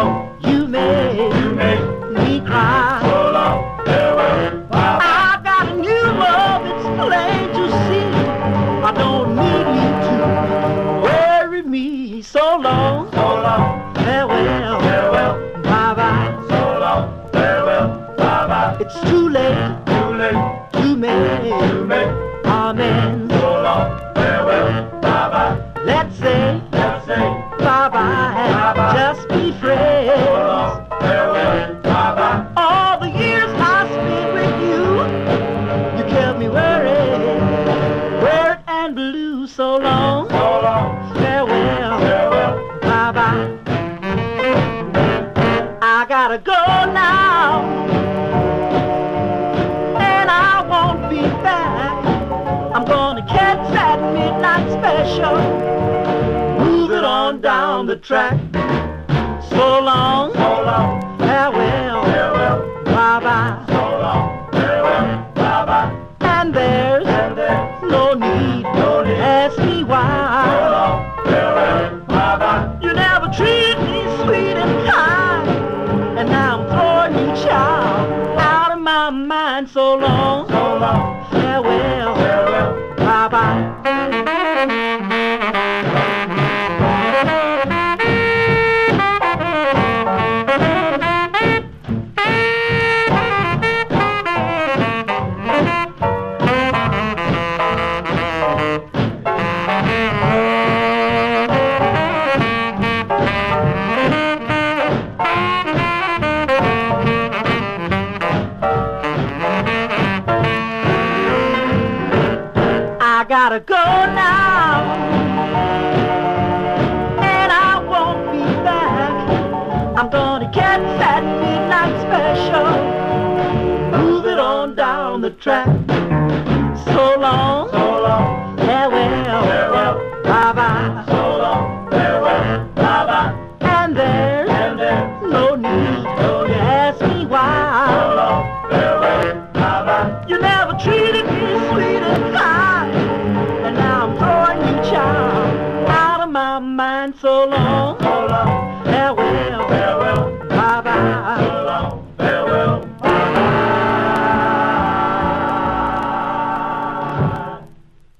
You made me cry. So long, farewell, bye-bye. I got a new love, it's plain to see. I don't need you to worry me. So long, farewell, bye-bye. So long, farewell, bye-bye. It's too late to make amends. So long, farewell, bye-bye. Let's say bye-bye, just be friends. So long, farewell, bye-bye. All the years I spent with you, you kept me worried and blue. So long, farewell, bye-bye. I gotta go now, and I won't be back. I'm gonna catch that midnight special, move it on down the track. So long, farewell, bye-bye. And there's no need to ask me why. You never treated me sweet and kind, and now I'm throwing you, child, out of my mind. So long, farewell, bye-bye. I gotta go now, and I won't be back. I'm gonna catch that midnight special, move it on down the track. So long, farewell, bye-bye. And there's no need to ask me why. You never treated me sweet and kind, and now I'm throwing you, child, out of my mind. So long,